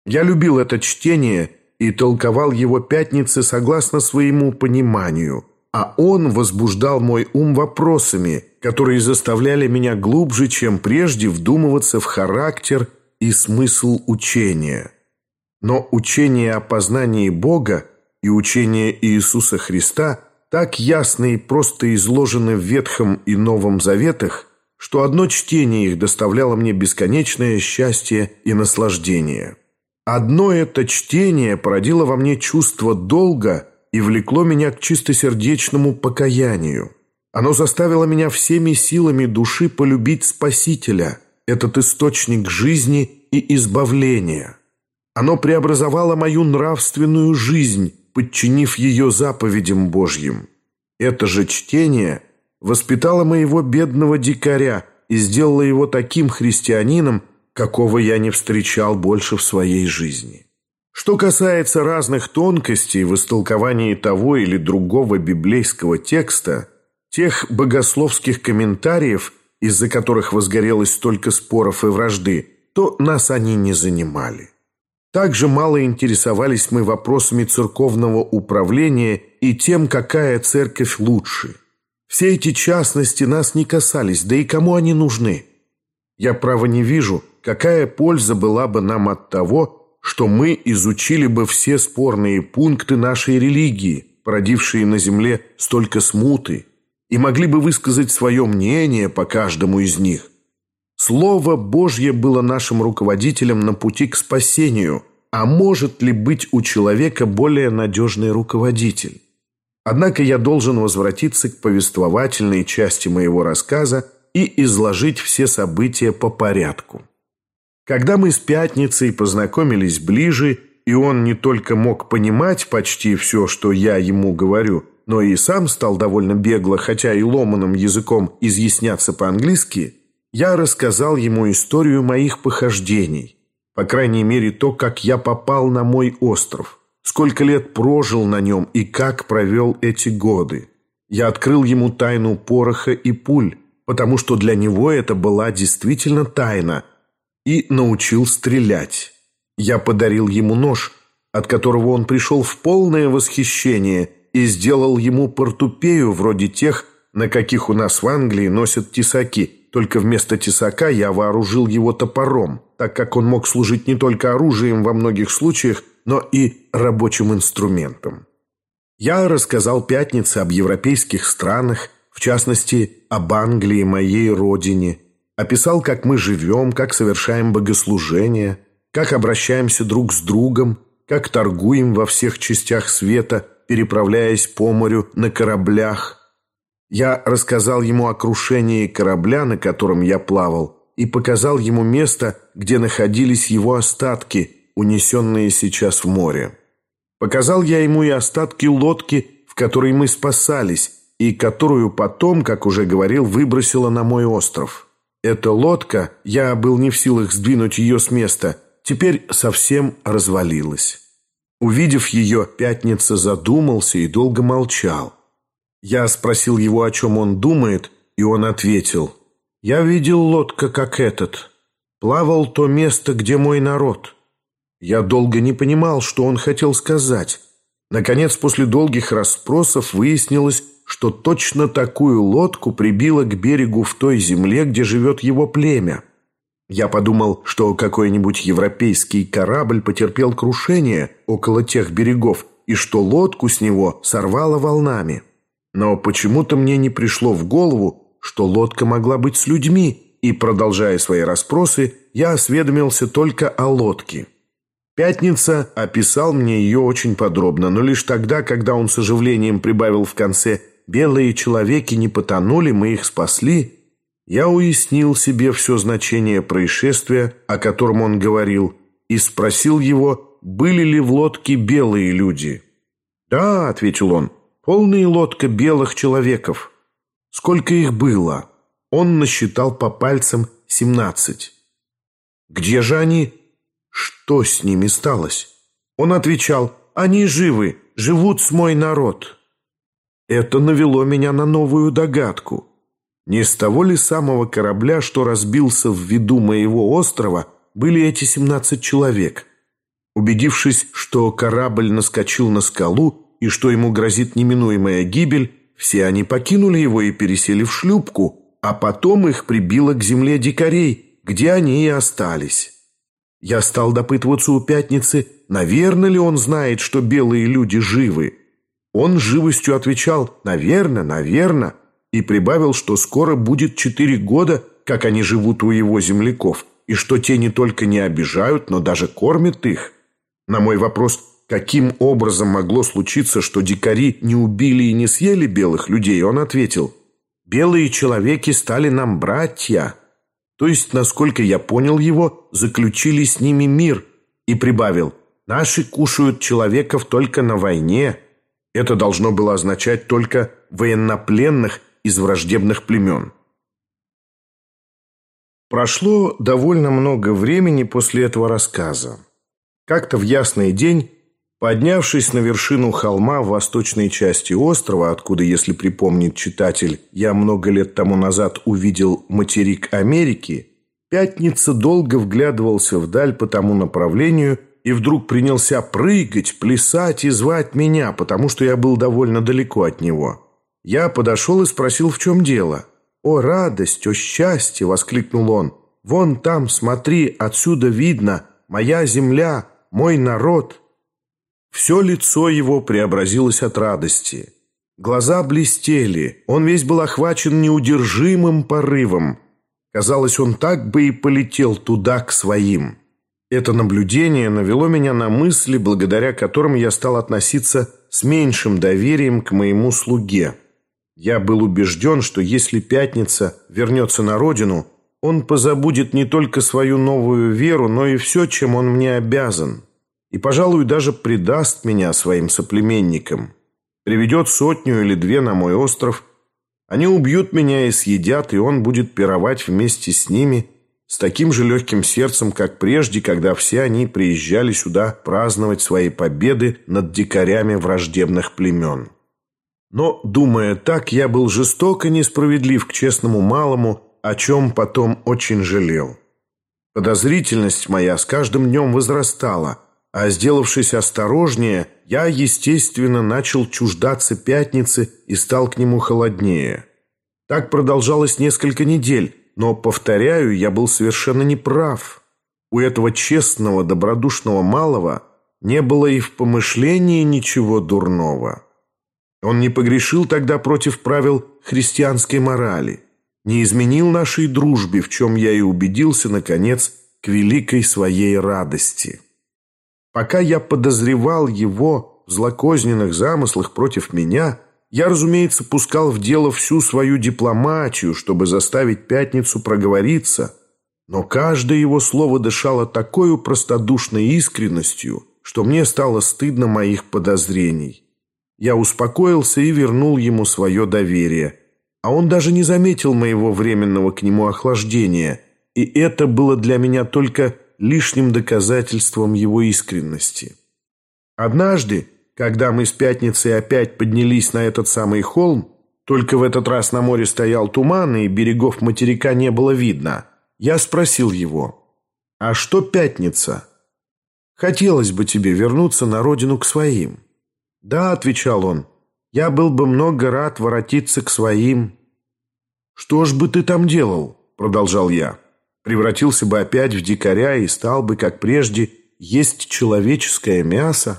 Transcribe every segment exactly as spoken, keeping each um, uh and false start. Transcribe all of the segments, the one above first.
Я любил это чтение и толковал его Пятнице согласно своему пониманию, а он возбуждал мой ум вопросами, которые заставляли меня глубже, чем прежде, вдумываться в характер и смысл учения. Но учение о познании Бога и учение Иисуса Христа так ясно и просто изложены в Ветхом и Новом Заветах, что одно чтение их доставляло мне бесконечное счастье и наслаждение. Одно это чтение породило во мне чувство долга и влекло меня к чистосердечному покаянию. Оно заставило меня всеми силами души полюбить Спасителя, этот источник жизни и избавления. Оно преобразовало мою нравственную жизнь, подчинив ее заповедям Божьим. Это же чтение воспитало моего бедного дикаря и сделало его таким христианином, какого я не встречал больше в своей жизни. Что касается разных тонкостей в истолковании того или другого библейского текста, тех богословских комментариев, из-за которых возгорелось столько споров и вражды, то нас они не занимали. Также мало интересовались мы вопросами церковного управления и тем, какая церковь лучше. Все эти частности нас не касались, да и кому они нужны? Я, право, не вижу, какая польза была бы нам от того, что мы изучили бы все спорные пункты нашей религии, породившие на земле столько смуты, и могли бы высказать свое мнение по каждому из них. Слово Божье было нашим руководителем на пути к спасению, а может ли быть у человека более надежный руководитель? Однако я должен возвратиться к повествовательной части моего рассказа и изложить все события по порядку. Когда мы с Пятницей познакомились ближе, и он не только мог понимать почти все, что я ему говорю, но и сам стал довольно бегло, хотя и ломаным языком, изъясняться по-английски, я рассказал ему историю моих похождений, по крайней мере то, как я попал на мой остров, сколько лет прожил на нем и как провел эти годы. Я открыл ему тайну пороха и пуль, потому что для него это была действительно тайна, и научил стрелять. Я подарил ему нож, от которого он пришел в полное восхищение, и сделал ему портупею вроде тех, на каких у нас в Англии носят тесаки, только вместо тесака я вооружил его топором, так как он мог служить не только оружием во многих случаях, но и рабочим инструментом. Я рассказал Пятнице об европейских странах, в частности, об Англии, моей родине, описал, как мы живем, как совершаем богослужения, как обращаемся друг с другом, как торгуем во всех частях света, переправляясь по морю на кораблях. Я рассказал ему о крушении корабля, на котором я плавал, и показал ему место, где находились его остатки, унесенные сейчас в море. Показал я ему и остатки лодки, в которой мы спасались, и которую потом, как уже говорил, выбросила на мой остров. Эта лодка, я был не в силах сдвинуть ее с места, теперь совсем развалилась. Увидев ее, Пятница задумался и долго молчал. Я спросил его, о чем он думает, и он ответил: «Я видел лодка, как этот. Плавал то место, где мой народ». Я долго не понимал, что он хотел сказать. Наконец, после долгих расспросов выяснилось, что точно такую лодку прибило к берегу в той земле, где живет его племя. Я подумал, что какой-нибудь европейский корабль потерпел крушение около тех берегов, и что лодку с него сорвало волнами. Но почему-то мне не пришло в голову, что лодка могла быть с людьми, и, продолжая свои расспросы, я осведомился только о лодке. Пятница описал мне ее очень подробно, но лишь тогда, когда он с оживлением прибавил в конце «белые человеки не потонули, мы их спасли», я уяснил себе все значение происшествия, о котором он говорил, и спросил его, были ли в лодке белые люди. «Да», — ответил он, — «полная лодка белых человеков». Сколько их было? Он насчитал по пальцам семнадцать. «Где же они? Что с ними сталось?» Он отвечал: «Они живы, живут с мой народ». Это навело меня на новую догадку. Не с того ли самого корабля, что разбился в виду моего острова, были эти семнадцать человек? Убедившись, что корабль наскочил на скалу и что ему грозит неминуемая гибель, все они покинули его и пересели в шлюпку, а потом их прибило к земле дикарей, где они и остались. Я стал допытываться у Пятницы, наверно ли он знает, что белые люди живы. Он с живостью отвечал «наверно, наверно», и прибавил, что скоро будет четыре года, как они живут у его земляков, и что те не только не обижают, но даже кормят их. На мой вопрос, каким образом могло случиться, что дикари не убили и не съели белых людей, он ответил: «Белые человеки стали нам братья». То есть, насколько я понял его, заключили с ними мир, и прибавил: «Наши кушают человеков только на войне». Это должно было означать только военнопленных из враждебных племен. Прошло довольно много времени после этого рассказа. Как-то в ясный день, поднявшись на вершину холма в восточной части острова, откуда, если припомнит читатель, я много лет тому назад увидел материк Америки, Пятница долго вглядывался вдаль по тому направлению и вдруг принялся прыгать, плясать и звать меня, потому что я был довольно далеко от него. Я подошел и спросил, в чем дело. «О, радость, о, счастье!» — воскликнул он. «Вон там, смотри, отсюда видно, моя земля, мой народ». Все лицо его преобразилось от радости. Глаза блестели, он весь был охвачен неудержимым порывом. Казалось, он так бы и полетел туда, к своим. Это наблюдение навело меня на мысли, благодаря которым я стал относиться с меньшим доверием к моему слуге. Я был убежден, что если Пятница вернется на родину, он позабудет не только свою новую веру, но и все, чем он мне обязан. И, пожалуй, даже предаст меня своим соплеменникам. Приведет сотню или две на мой остров. Они убьют меня и съедят, и он будет пировать вместе с ними с таким же легким сердцем, как прежде, когда все они приезжали сюда праздновать свои победы над дикарями враждебных племен. Но, думая так, я был жестоко несправедлив к честному малому, о чем потом очень жалел. Подозрительность моя с каждым днем возрастала, а, сделавшись осторожнее, я, естественно, начал чуждаться Пятницы и стал к нему холоднее. Так продолжалось несколько недель, но, повторяю, я был совершенно неправ. У этого честного, добродушного малого не было и в помышлении ничего дурного. Он не погрешил тогда против правил христианской морали, не изменил нашей дружбе, в чем я и убедился, наконец, к великой своей радости. Пока я подозревал его в злокозненных замыслах против меня, я, разумеется, пускал в дело всю свою дипломатию, чтобы заставить Пятницу проговориться, но каждое его слово дышало такой простодушной искренностью, что мне стало стыдно моих подозрений. Я успокоился и вернул ему свое доверие, а он даже не заметил моего временного к нему охлаждения, и это было для меня только лишним доказательством его искренности. Однажды, когда мы с Пятницей опять поднялись на этот самый холм, только в этот раз на море стоял туман, и берегов материка не было видно, я спросил его: «А что, Пятница? Хотелось бы тебе вернуться на родину к своим?» «Да», — отвечал он, — «я был бы много рад воротиться к своим». «Что ж бы ты там делал?» — продолжал я. «Превратился бы опять в дикаря и стал бы, как прежде, есть человеческое мясо?»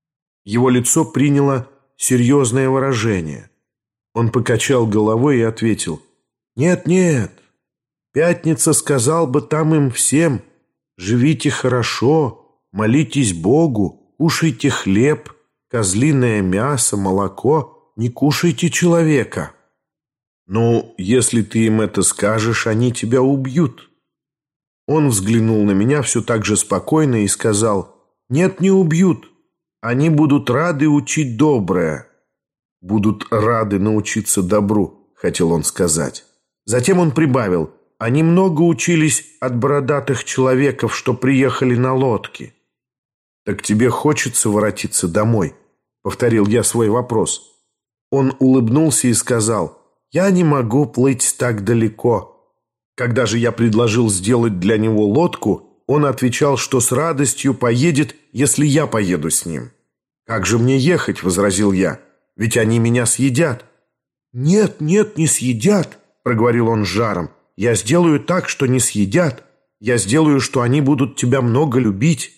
Его лицо приняло серьезное выражение. Он покачал головой и ответил: «Нет, нет, Пятница сказал бы там им всем: живите хорошо, молитесь Богу, кушайте хлеб, козлиное мясо, молоко, не кушайте человека». «Ну, если ты им это скажешь, они тебя убьют». Он взглянул на меня все так же спокойно и сказал: «Нет, не убьют. Они будут рады учить доброе». «Будут рады научиться добру», — хотел он сказать. Затем он прибавил: «Они много учились от бородатых человеков, что приехали на лодке». «Так тебе хочется воротиться домой?» — повторил я свой вопрос. Он улыбнулся и сказал: «Я не могу плыть так далеко». Когда же я предложил сделать для него лодку, он отвечал, что с радостью поедет, если я поеду с ним. «Как же мне ехать?» – возразил я. «Ведь они меня съедят». «Нет, нет, не съедят», – проговорил он с жаром. «Я сделаю так, что не съедят. Я сделаю, что они будут тебя много любить».